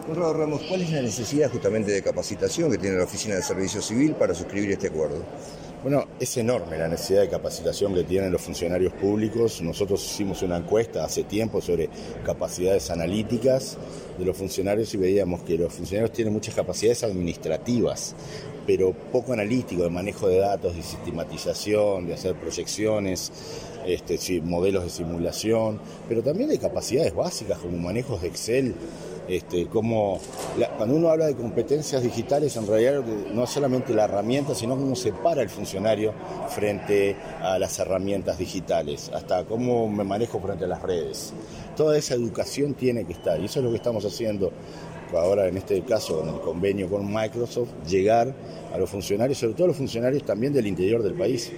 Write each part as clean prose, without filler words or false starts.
Conrado Ramos, ¿cuál es la necesidad justamente de capacitación que tiene la Oficina de Servicio Civil para suscribir este acuerdo? Bueno, es enorme la necesidad de capacitación que tienen los funcionarios públicos. Nosotros hicimos una encuesta hace tiempo sobre capacidades analíticas de los funcionarios y veíamos que los funcionarios tienen muchas capacidades administrativas, pero poco analítico, de manejo de datos, de sistematización, de hacer proyecciones, modelos de simulación, pero también de capacidades básicas como manejos de Excel. Cuando uno habla de competencias digitales, en realidad no es solamente la herramienta, sino cómo se para el funcionario frente a las herramientas digitales, hasta cómo me manejo frente a las redes. Toda esa educación tiene que estar, y eso es lo que estamos haciendo ahora, en este caso, en el convenio con Microsoft, llegar a los funcionarios, sobre todo a los funcionarios también del interior del país.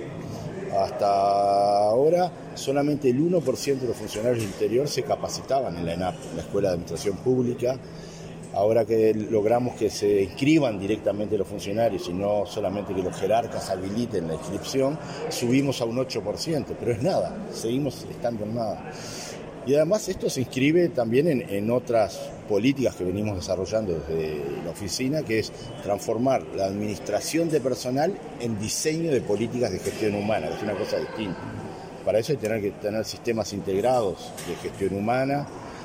Hasta ahora, solamente el 1% de los funcionarios del interior se capacitaban en la ENAP, en la Escuela de Administración Pública. Ahora que logramos que se inscriban directamente los funcionarios y no solamente que los jerarcas habiliten la inscripción, subimos a un 8%, pero es nada, seguimos estando en nada. Y además esto se inscribe también en otras políticas que venimos desarrollando desde la oficina, que es transformar la administración de personal en diseño de políticas de gestión humana, que es una cosa distinta. Para eso hay que tener sistemas integrados de gestión humana.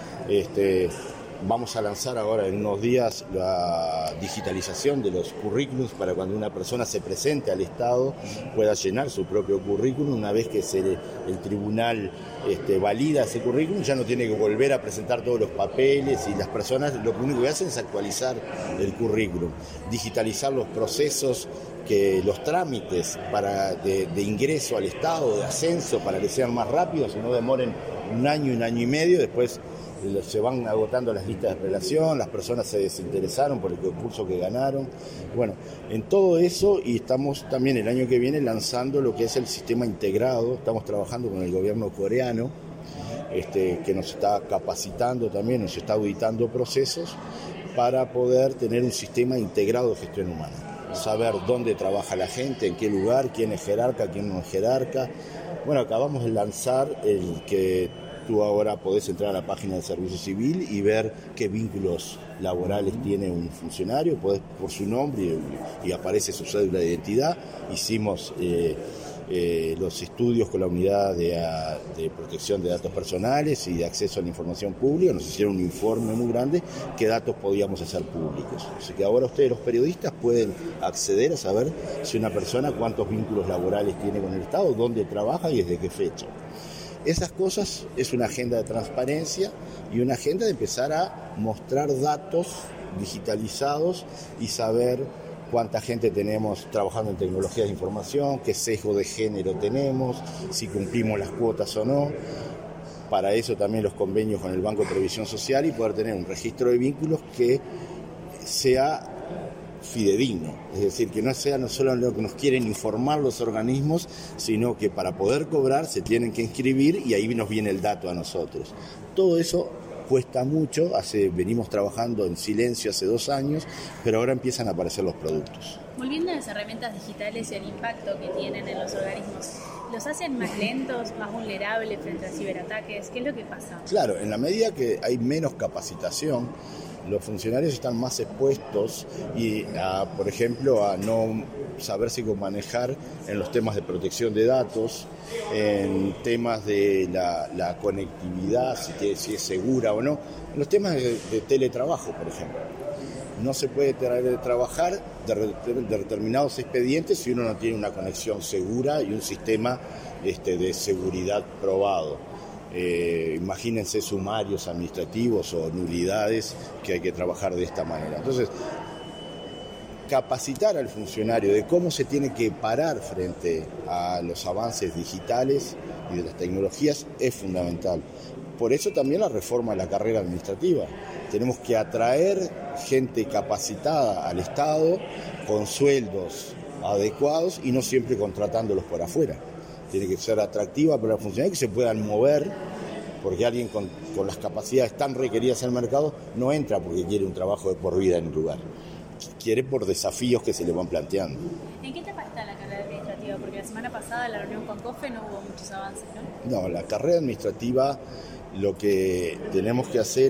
Vamos a lanzar ahora en unos días la digitalización de los currículums para cuando una persona se presente al Estado pueda llenar su propio currículum. Una vez que el tribunal valida ese currículum, ya no tiene que volver a presentar todos los papeles, y las personas lo único que hacen es actualizar el currículum, digitalizar los procesos, los trámites de ingreso al Estado, de ascenso, para que sean más rápidos y no demoren un año y medio. Después se van agotando las listas de prelación, las personas se desinteresaron por el concurso que ganaron. Bueno, en todo eso, y estamos también el año que viene lanzando lo que es el sistema integrado. Estamos trabajando con el gobierno coreano, que nos está capacitando también, nos está auditando procesos para poder tener un sistema integrado de gestión humana. Saber dónde trabaja la gente, en qué lugar, quién es jerarca, quién no es jerarca. Bueno, acabamos de lanzar el que tú ahora podés entrar a la página del Servicio Civil y ver qué vínculos laborales tiene un funcionario, podés por su nombre y aparece su cédula de identidad. Hicimos los estudios con la unidad de protección de datos personales y de acceso a la información pública, nos hicieron un informe muy grande qué datos podíamos hacer públicos. Así que ahora ustedes, los periodistas, pueden acceder a saber si una persona cuántos vínculos laborales tiene con el Estado, dónde trabaja y desde qué fecha. Esas cosas es una agenda de transparencia y una agenda de empezar a mostrar datos digitalizados y saber cuánta gente tenemos trabajando en tecnologías de información, qué sesgo de género tenemos, si cumplimos las cuotas o no. Para eso también los convenios con el Banco de Previsión Social, y poder tener un registro de vínculos que sea fidedigno, es decir, que no sea no solo lo que nos quieren informar los organismos, sino que para poder cobrar se tienen que inscribir y ahí nos viene el dato a nosotros. Todo eso cuesta mucho, venimos trabajando en silencio hace 2 años, pero ahora empiezan a aparecer los productos. Volviendo a las herramientas digitales y el impacto que tienen en los organismos, ¿los hacen más lentos, más vulnerables frente a ciberataques? ¿Qué es lo que pasa? Claro, en la medida que hay menos capacitación, los funcionarios están más expuestos por ejemplo, a no saberse cómo manejar en los temas de protección de datos, en temas de la conectividad, si es segura o no, en los temas de teletrabajo, por ejemplo. No se puede trabajar de determinados expedientes si uno no tiene una conexión segura y un sistema de seguridad probado. Imagínense sumarios administrativos o nulidades que hay que trabajar de esta manera. Entonces, capacitar al funcionario de cómo se tiene que parar frente a los avances digitales y de las tecnologías es fundamental. Por eso también la reforma de la carrera administrativa. Tenemos que atraer gente capacitada al Estado con sueldos adecuados y no siempre contratándolos por afuera. Tiene que ser atractiva para los funcionarios, que se puedan mover, porque alguien con las capacidades tan requeridas en el mercado no entra porque quiere un trabajo de por vida en un lugar. Quiere por desafíos que se le van planteando. ¿En qué etapa está la carrera administrativa? Porque la semana pasada en la reunión con COFE no hubo muchos avances, ¿no? No, la carrera administrativa, lo que tenemos que hacer es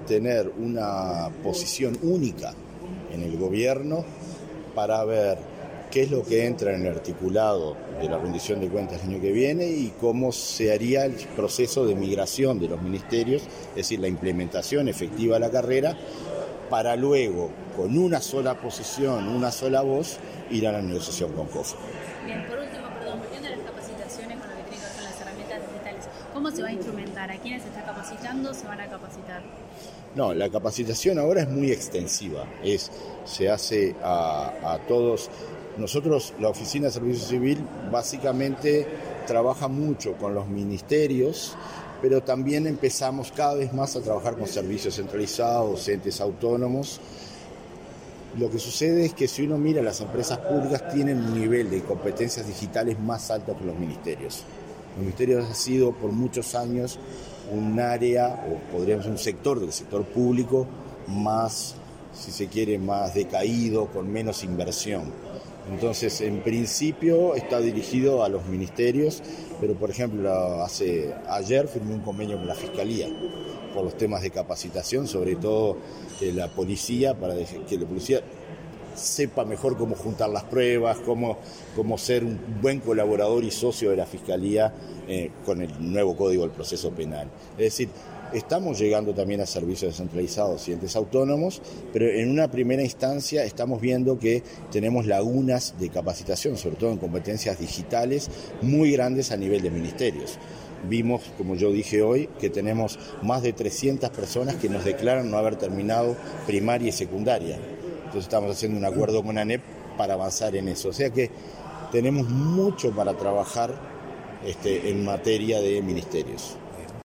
tener una posición única en el gobierno para ver qué es lo que entra en el articulado de la rendición de cuentas el año que viene y cómo se haría el proceso de migración de los ministerios, es decir, la implementación efectiva de la carrera, para luego, con una sola posición, una sola voz, ir a la negociación con COFE. Bien, por último, volviendo a las capacitaciones con lo que tiene que ver con las herramientas digitales, ¿cómo se va a instrumentar? ¿A quiénes se está capacitando? ¿Se van a capacitar? No, la capacitación ahora es muy extensiva, se hace a todos. Nosotros, la Oficina de Servicio Civil, básicamente trabaja mucho con los ministerios, pero también empezamos cada vez más a trabajar con servicios centralizados, entes autónomos. Lo que sucede es que si uno mira, las empresas públicas tienen un nivel de competencias digitales más alto que los ministerios. Los ministerios ha sido por muchos años un área, o podríamos decir un sector del sector público más, si se quiere, más decaído, con menos inversión. Entonces, en principio está dirigido a los ministerios, pero por ejemplo, ayer firmé un convenio con la Fiscalía por los temas de capacitación, sobre todo la policía, para que la policía sepa mejor cómo juntar las pruebas, cómo ser un buen colaborador y socio de la Fiscalía con el nuevo Código del Proceso Penal. Es decir, estamos llegando también a servicios descentralizados y entes autónomos, pero en una primera instancia estamos viendo que tenemos lagunas de capacitación, sobre todo en competencias digitales, muy grandes a nivel de ministerios. Vimos, como yo dije hoy, que tenemos más de 300 personas que nos declaran no haber terminado primaria y secundaria. Entonces estamos haciendo un acuerdo con ANEP para avanzar en eso. O sea que tenemos mucho para trabajar en materia de ministerios.